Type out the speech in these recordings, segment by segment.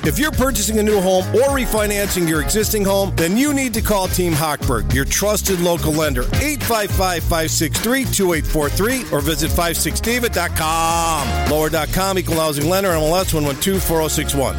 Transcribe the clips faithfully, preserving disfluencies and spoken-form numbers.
If you're purchasing a new home or refinancing your existing home, then you need to call Team Hochberg, your trusted local lender. eight five five, five six three, two eight four three or visit five six david dot com. Lower dot com, equal housing lender, M L S one one two four zero six one.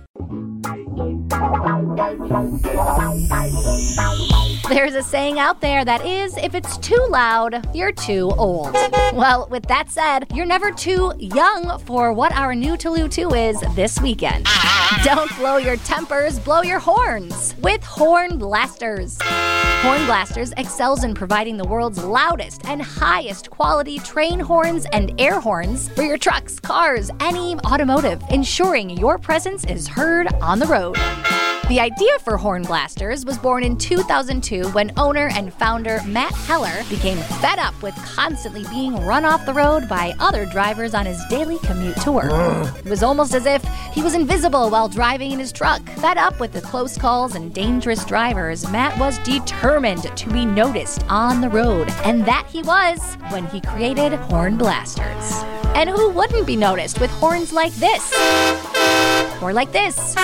There's a saying out there that is, if it's too loud, you're too old. Well, with that said, you're never too young for what our new Toulouse two is this weekend. Don't blow your tempers, blow your horns with Horn Blasters. Horn Blasters excels in providing the world's loudest and highest quality train horns and air horns for your trucks, cars, any automotive, ensuring your presence is heard on the road. The idea for Horn Blasters was born in two thousand two when owner and founder Matt Heller became fed up with constantly being run off the road by other drivers on his daily commute to work. It was almost as if he was invisible while driving in his truck. Fed up with the close calls and dangerous drivers, Matt was determined to be noticed on the road. And that he was when he created Horn Blasters. And who wouldn't be noticed with horns like this? Or like this?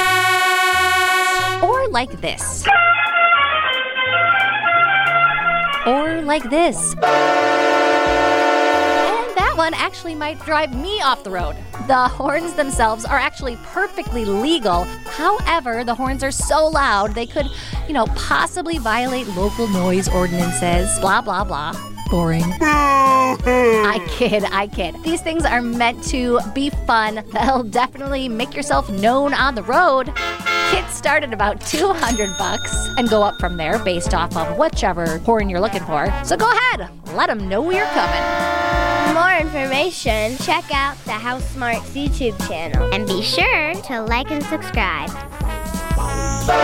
Or like this. Or like this. And that one actually might drive me off the road. The horns themselves are actually perfectly legal. However, the horns are so loud they could, you know, possibly violate local noise ordinances. Blah, blah, blah. Boring. I kid, I kid. These things are meant to be fun. They'll definitely make yourself known on the road. Kits start at about two hundred bucks and go up from there based off of whichever horn you're looking for. So go ahead, let them know you're coming. For more information, check out the House Smarts YouTube channel. And be sure to like and subscribe.